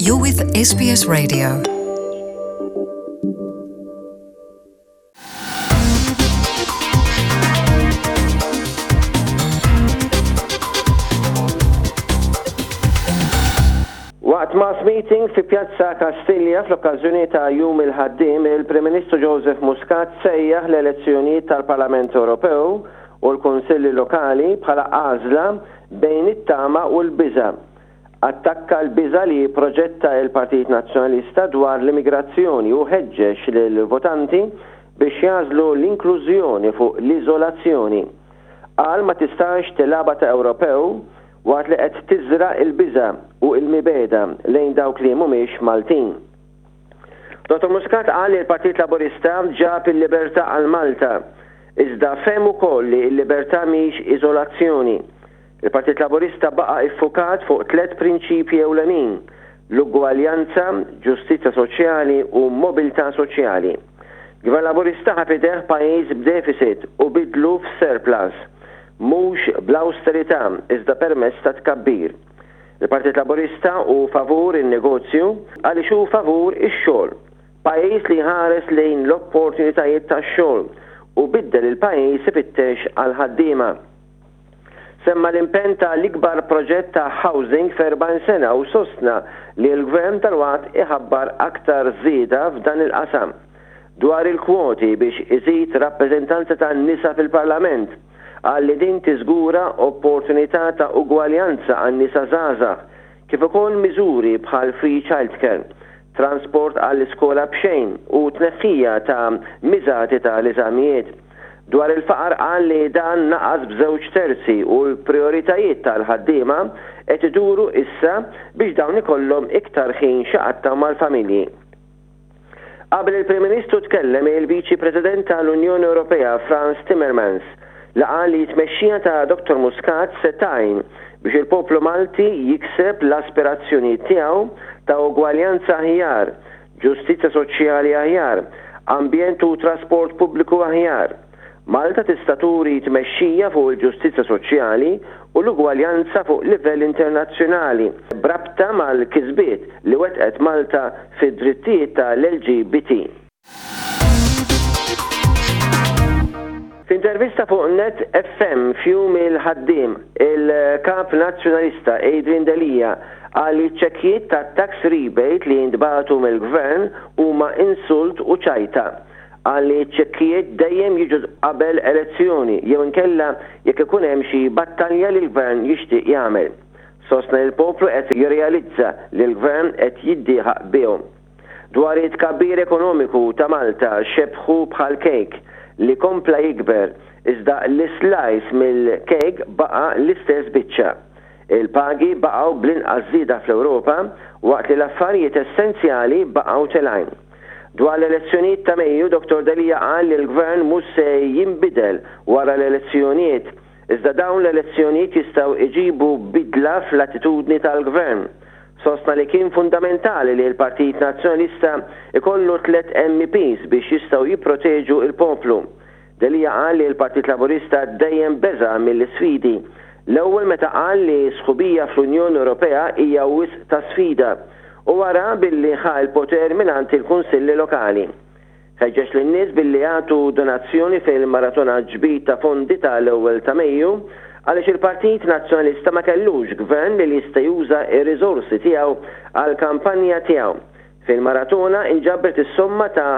You're with SBS Radio. Waqt mass meeting fi Pjazza Kastilja fl-okkażjoni ta' Jum il-Ħaddiem, il-Prim Ministru Joseph Muscat sejjaħ l-elezzjonijiet tal-Parlament Ewropew u l-Kunsilli Lokali bħala għażla bejn it-tama u l-biża'. Attakka l-biża' li proġetta il-Partit Nazzjonalista dwar l-immigrazzjoni u ħeġġeġ lill-votanti biex jażlu l-inklużjoni fuq l-iżolazzjoni. Qal ma tistax tilaba ta' Ewropew waqt li qed tiżra' il-biża' u l-mibeda lejn dawk li mhumiex Maltin. Dr. Muscat qal li l-Partit Laburista ġab il-libertà għal Malta, iżda fehem ukoll li l-libertà mhix iżolazzjoni. Il-Partit Laburista baqa' iffukat fuq 3 prinċipji ewlenin: l-ugwaljanza, ġustizzja soċjali u mobilità soċjali. Gvern Laburista ħafideħ pajjiż b'deficit u bidlu f'surplus, mhux bl-austerità iżda permezz ta' tkabbir. Il-Partit Laburista u favur in-negozju għaliex hu favur ix-xogħol. Pajjiż li ħares lejn l-opportunitajiet tax-xogħol u biddel il-pajjiż ifittex għal ħaddiema. Semma l-impenn ta' l-ikbar proġett ta' housing f'40 sena u sostna li l-Gvern tal-waqt iħabbar aktar żieda f'dan il-qasam. Dwar il-kwoti biex iżid rappreżentanza tan-nisa fil-Parlament, għalli din tiżgura opportunità ta' ugwaljanza għan-nisa żgħażagħ, kif ukoll miżuri bħal free childcare, transport għall-iskola b'xejn u tneħħija ta' miżati tal-eżamijiet. Dwar il-faqar qal li dan naqas b'2 terzi u l-prioritajiet tal-ħaddiema qed iduru issa biex dawn ikollhom iktar ħin x'aqatta mal-familji. Qabel il-Prim Ministru tkellem il-Viċi President tal-Unjoni Ewropea Frans Timmermans li qal li tmexxija ta' Dr. Muscat se tgħin biex il-poplu Malti jikseb l-aspirazzjonijiet tiegħu ta' ugwaljanza aħjar, ġustizzja soċjali aħjar, ambjent u trasport pubbliku aħjar. Malta tista' turi tmexxija fuq il-ġustizzja soċjali u l-ugwaljanza fuq livell internazzjonali brabta mal-kisbiet li wettqet Malta fid-drittijiet tal-LGBT. F'intervista fuq Net FM f'Jum il-Ħaddiem, il-Kap Nazzjonalista Adrian Delija qal li ċekkijiet ta' tax rebate li jintbagħtu mill-Gvern huma insult u ċajta. Qal li ċekkijiet dejjem jiġu qabel elezzjoni jew inkella jekk ikun hemm xi battalja li l-Gvern jixtieq jagħmel. Sostna l-poplu qed jirrealizza li l-Gvern qed jiddieħaq bihom. Dwar it-tkabbir ekonomiku ta' Malta xebħu bħal kejk li kompla jikber, iżda l-slice mill-kejk baqa l-istess biċċa. Il-pagi baqgħu bl-inqas żieda fl-Ewropa waqt li l-affarijiet essenzjali baqgħu telgħin. Dwar l-elezzjonijiet ta' Mejju, Dr. Delija qal li l-Gvern mhux se jinbidel wara l-elezzjonijiet, iżda dawn l-elezzjonijiet jistgħu iġibu bidla fl-attitudni tal-Gvern. Sostna li kien fundamentali li l-Partit Nazzjonalista ikollu 3 MEPs biex jistgħu jipproteġu il-poplu. Delija qal li l-Partit Laburista dejjem beża mill-isfidi. L-ewwel meta qal li sħubija fl-Unjoni Ewropea hija wisq ta' sfida u wara billi ħa l-poter mingħand il-Kunsilli Lokali. Ħeġġeġ lin-nies billi jagħtu donazzjoni fil-maratona ġbir ta' fondi tal-ewwel ta' Mejju għaliex il-Partit Nazzjonalista ma kellux gvern li jista' juża r-riżorsi tiegħu għall-kampanja tiegħu. Fil-maratona inġabbret is-somma ta'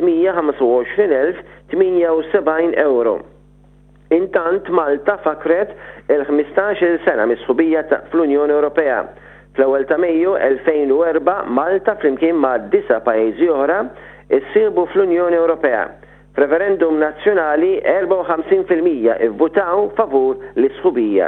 525,078 euro. Intant Malta fakret il-15 sena mis-sħubija fl-Unjoni Ewropea. Fl-ewwel ta' Mejju 2004 Malta flimkien ma' 9 pajjiżi oħra issiebu fl-Unjoni Ewropea. F'referendum nazzjonali 54% ivvutaw favur l-isħubija.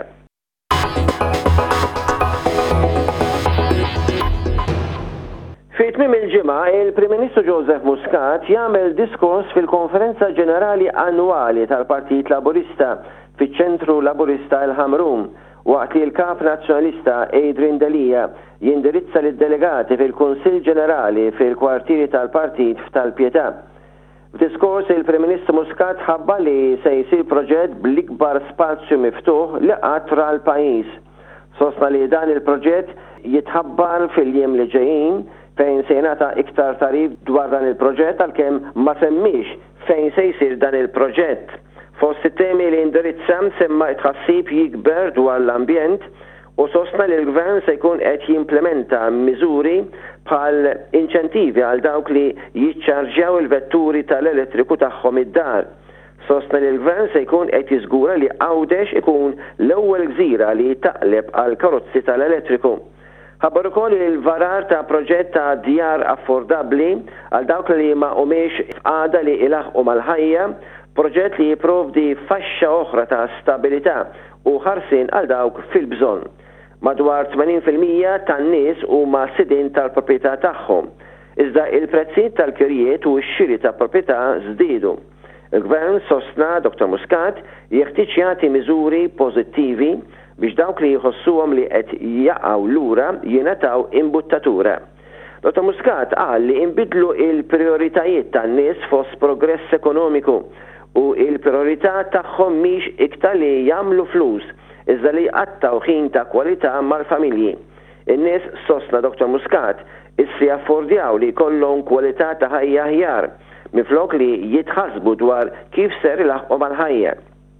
Fi tmiem il-ġimgħa, il-Prim Ministru Joseph Muscat jagħmel diskors fil-Konferenza Ġenerali Annwali tal-Partit Laburista fiċ-Ċentru Laburista il-Ħamrun, waqt li l-Kap Nazzjonalista Adrian Delija jindirizza lid-delegati fil-Kunsill Ġenerali fil-kwartieri tal-Partit f'Tal-Pjetà. F'diskors il-Prim Ministru Muscat ħabba li se jsir proġett bl-ikbar spazju miftuħ li qatt ra l-pajjiż. Sostna li dan il-proġett jitħabbar fil-jiem li ġejjin fejn se jingħata iktar tarif dwar dan il-proġett għalkemm ma semmix fejn se jsir dan il-proġett. Fost it-temi li indirizza semma tħassib jikber dwar l-ambjent u sostna li l-Gvern se jkun qed jimplementa miżuri bħal inċentivi għal dawk li jiċċarġjaw il-vetturi tal-elettriku tagħhom id-dar. Sostna li l-Gvern se jkun qed jiżgura li Għawdex ikun l-ewwel gżira li taqleb għal karozzi tal-elettriku. Ħabbar ukoll il-varar ta' proġett ta' djar affordabbli għal dawk li ma humiex f'qagħda li ilaħqu mal-ħajja, proġett li jipprovdi faxxa oħra ta' stabilità u ħarsin għal dawk fil-bżonn. Madwar 80% tan-nies huma sidin tal-proprjetà tagħhom. Iżda il-prezzijiet tal-kirjiet u x-xiri ta' proprjetà żdiedu. Il-Gvern sostna Dr. Muscat jeħtieġ jagħti miżuri pożittivi biex dawk li jħossuhom li qed jaqgħu lura jingħataw imbuttatura. Dr. Muscat qal li inbidlu il-prioritajiet tan-nies fost progress ekonomiku u il-priorità tagħhom mhix iktar li jagħmlu flus iżda li jqattaw ħin ta' kwalità mal-familji. In-nies sostna Dr. Muscat issi affordjaw li jkollhom kwalità ta' ħajja aħjar minflok li jitħasbu dwar kif ser ilaħqu mal-ħajja.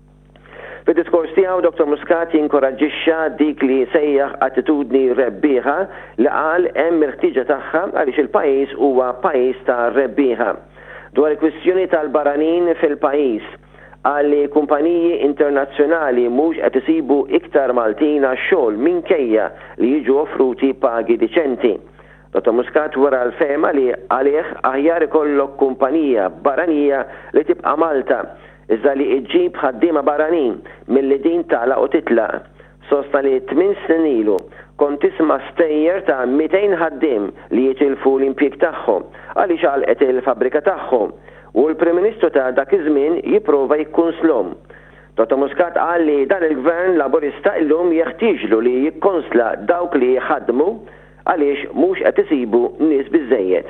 Fid-diskors tiegħu Dr. Muscat jinkoraġġixxa dik li sejjaħ attitudni rebbieħa li qal hemm il-ħtiġa tagħha għaliex il-pajjiż huwa pajjiż ta' rebbieħa. Dwar il-kwistjoni tal-baranin fil-pajjiż qal li kumpaniji internazzjonali mhux qed isibu iktar Maltin għax-xogħol minkejja li jiġu offruti pagi diċenti. Dr. Muscat wara l-fema li għalih aħjar ikollok kumpanija barranija li tibqa' Malta iżda li iġġib ħaddiema barranin milli din tagħlaq u titlaq. Sosta li 8 snin ilu kont tisma' stejjer ta' 200 ħaddiem li jitilfu l-impjieg tagħhom għaliex għalqet il-fabbrika tagħhom u l-Prim Ministru ta' dak iż-żmien jipprova jikkunslhom. Dr. Muscat qal li dan il-Gvern Laburista illum jeħtieġlu li jikkonsla dawk li jħaddmu għaliex mhux qed isibu nies biżżejjed.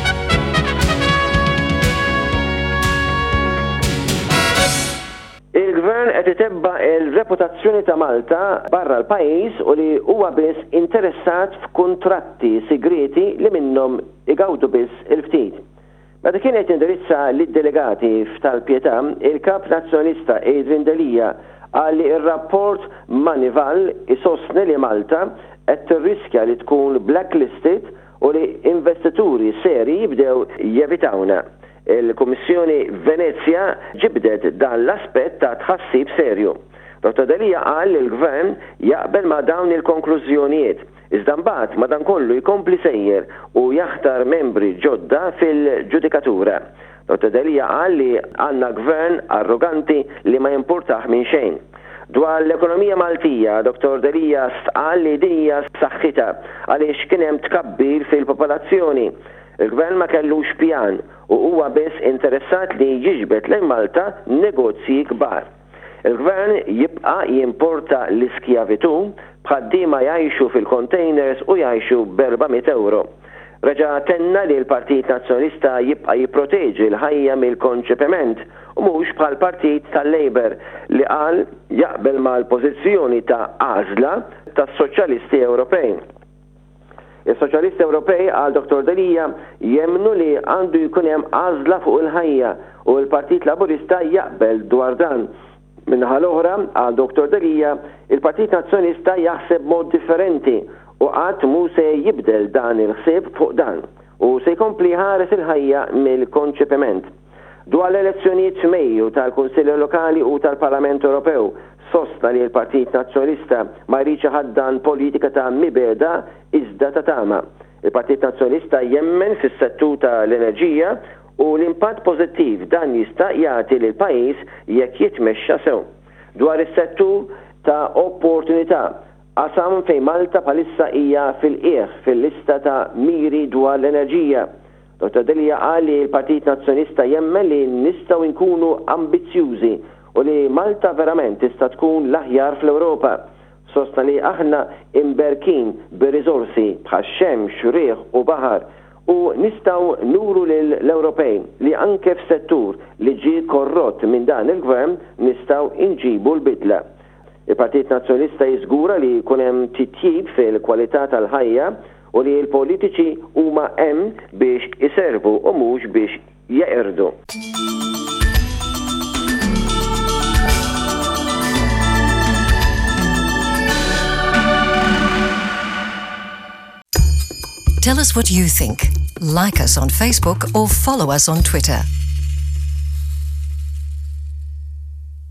Il-Gvern qed itebba' il-reputazzjoni ta' Malta barra l-pajjiż u li huwa biss interessat f'kuntratti segreti li minnhom igawdu biss il-ftit. Meta kien qed indirizza lid-delegati f'Tal-Pjetà, il-Kap Nazzjonista Adrian Delija qal li r-rapport Manival isostni li Malta qed tirriskja li tkun blacklisted u li investituri seri jibdew jevitawna. Il-Kummissjoni Venezia ġibdet dan l-aspett ta' tħassib serju. Dr. Delija qal li l-Gvern jaqbel ma' dawn il-konklużjonijiet. Iżda mbagħad madankollu jkompli sejjer u jaħtar membri ġodda fil-ġudikatura. Dr. Delija qal li għandna gvern arroganti li ma jimpurtaħ minn xejn. Dwar l-ekonomija Maltija, Dr. Delija qal li dija saħħitha għaliex kien hemm tkabbir fil-popolazzjoni. Il-Gvern ma kellux pjan u huwa biss interessat li jiġbed lejn Malta negozji kbar. Il-Gvern jibqa' jimporta l-iskjavitu b'ħaddiema jgħixu fil-containers u jgħixu b'400 €. Reġa' tenna li l-Partit Nazzjonista jibqa' jipproteġi l-ħajja mill-konċepiment u mhux bħal Partit tal-Labor li qal jaqbel mal-pożizzjoni ta' għażla tas-Soċjalisti Ewropej. Is-Soċjalisti Ewropej għal Dr. Delija jemmnu li għandu jkun hemm għażla fuq il-ħajja u l-Partit Laburista jaqbel dwar dan. Minnaħa l-oħra għal Dr. Delija il-Partit Nazzjonista jaħseb mod differenti u qatt mhu se jibdel dan il-ħsieb fuq dan u se jkompli ħares il-ħajja mill-konċepiment. Dwar l-elezzjonijiet f'Mejju tal-Kunsilli Lokali u tal-Parlament Ewropew sosta li l-Partit Nazzjonista ma jridx ħaddan politika ta' mibeda iżda ta' tama. Il-Partit Nazzjonista jemmen fis-settur tal-enerġija u l-impatt pożittiv dan jista' jagħti lil pajjiż jekk jitmexxa sew. Dwar is-settur ta' opportunità qasam fejn Malta bħalissa hija fil-qiegħ fil-lista ta' miri dwar l-enerġija. Dr. Delija qal li l-Partit Nazzjonista jemmen li nistgħu nkunu ambizzjużi u li Malta verament tista' tkun l-aħjar fl-Ewropa. Sosta li aħna imberkin bir-riżorsi bħax-xemx, riħ u baħar u nistgħu nuru lill-Ewropej li anke f'settur li ġie korrott minn dan il-Gvern nistgħu inġibu l-bidla. Il-Partit Nazzjonista jiżgura li jkun hemm titjib fil-kwalità tal-ħajja u li l-politiċi huma hemm biex iservu u mhux biex jeqirdu. Tell us what you think. Like us on Facebook or follow us on Twitter.